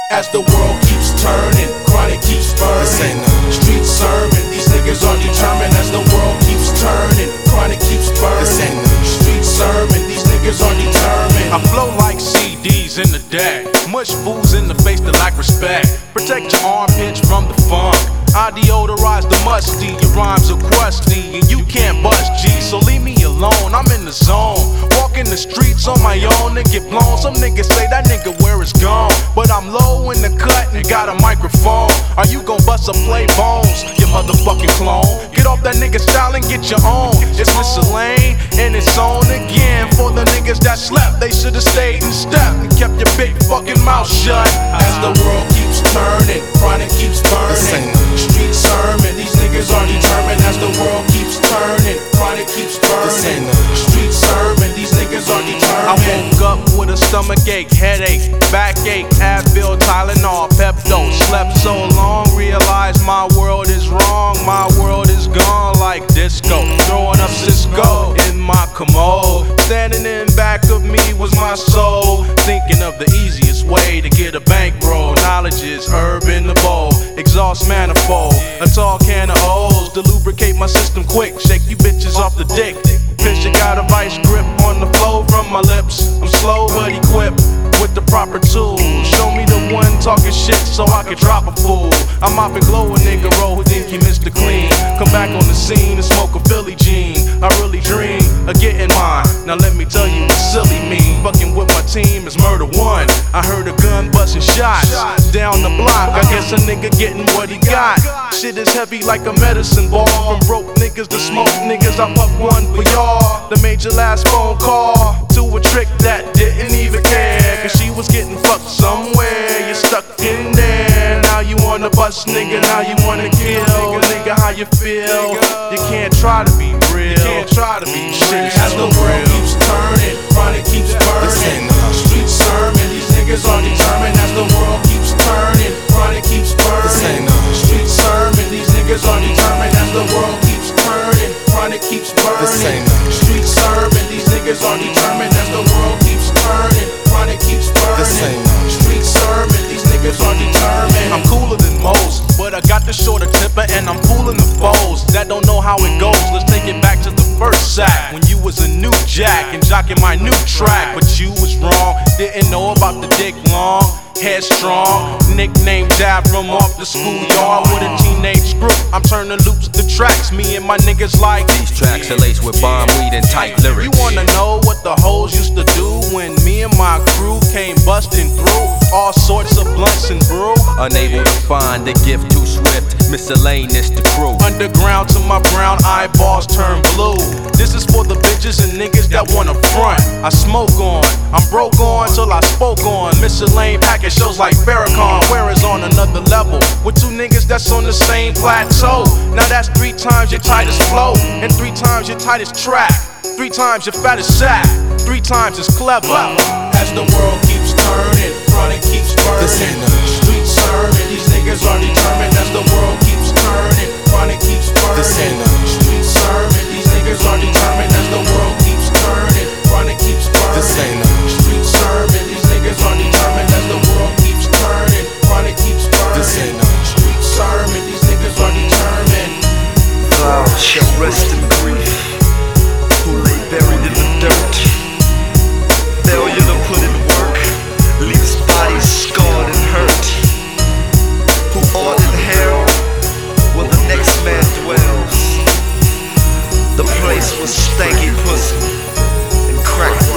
As the world keeps turning, chronic keeps burning. Street sermon, these niggas are determined. As the world keeps turning, chronic keeps burning. Street sermon, these niggas are determined. I flow like CDs in the deck. Mush fools in the face that lack respect. Protect your armpits from the funk. I deodorize the musty. Your rhymes are crusty and you can't bust G. So leave me alone, I'm in the zone. Walking the streets on my own and get blown. Some niggas say that nigga where it's gone, but I'm low in the cut and got a microphone. Are you gon' bust or play bones, you motherfucking clone? Get off that nigga style and get your own. It's miscellaneous and it's on again. For the niggas that slept, they should've stayed in step and kept your big fucking mouth shut. As the world keeps turning, chronic keeps burning. Street sermon, these niggas are determined. As the world keeps turning, chronic keeps burning. Street sermon, these niggas are determined. I woke up with a stomach ache, headache, backache, Advil, Tylenol, Pepto. Slept so long, realized my world is wrong. My world is gone like disco. Throwing up Cisco in my commode. Standing in back of me was my soul. Thinking of the easiest way to get a bankroll. Knowledge is herb in the bowl. Exhaust manifold, a tall can of O's to lubricate my system quick. Shake you bitches off the dick. Picture got a vice grip on the flow from my lips. I'm slow but equipped with the proper tools. Show me the one talking shit so I can drop a fool. I'm mopping glow a nigga roll who think he Mr. Clean. Come back on the scene and smoke a Philly Jean. I really dream of getting mine. Now let me tell you what silly mean. Fucking with my team is murder one. I heard a gun busting shots down the block. I guess a nigga getting what he got. Shit is heavy like a medicine ball. From broke niggas to smoke niggas, I fuck one for y'all. That made your last phone call to a trick that didn't even care. Cause she was getting fucked somewhere. You stuck in there. Now you wanna bust nigga, now you wanna kill. Nigga, how you feel? You can't try to be real. You can't try to be shit. As the world keeps turning, chronic keeps burning. Street sermon, these niggas are determined. As the world keeps turning, chronic keeps burning. Street sermon, these niggas are determined. As the world keeps turning, chronic keeps burning. Street sermon, these niggas are determined. As the world keeps turning, chronic keeps burning. Street sermon, these niggas are determined. I'm cooler than most, but I got the shorter temper and I'm fooling the foes that don't know how it goes. Let's take it back to the first sack when you was a new jack and jocking my new track, but you was wrong. Didn't know about the dick long. Headstrong, nickname jab from off the schoolyard with a teenage group. I'm turning loops to tracks, me and my niggas like these tracks are laced with bomb weed and tight lyrics. You wanna know what the hoes used to do when me and my crew came busting through all sorts of blunts and brew? Unable to find the gift too swift, miscellaneous the crew. Underground till my brown eyeballs turn blue. This is for the bitches and niggas that wanna front. I smoke on, I'm broke on till I spoke on. Miscellaneous package shows like Farrakhan, where is on another level with two niggas that's on the same plateau. Now that's 3 times your tightest flow and 3 times your tightest track. 3 times your fattest sack, 3 times as clever. As the world keeps turning, chronic keeps burning. Street sermon, these niggas are determined. As the world keeps turning, chronic keeps burning. Street sermon, these niggas are determined. As the world keeps turning, chronic keeps burning. Street sermon, these niggas are determined. As the world keeps turning, chronic keeps burning. Street sermon, these niggas are determined. Thou shalt rest in grief, who lay buried in the dirt. Failure to put in work leaves bodies scarred and hurt. Who art in hell, where the next man dwells. The place was stanky pussy and crack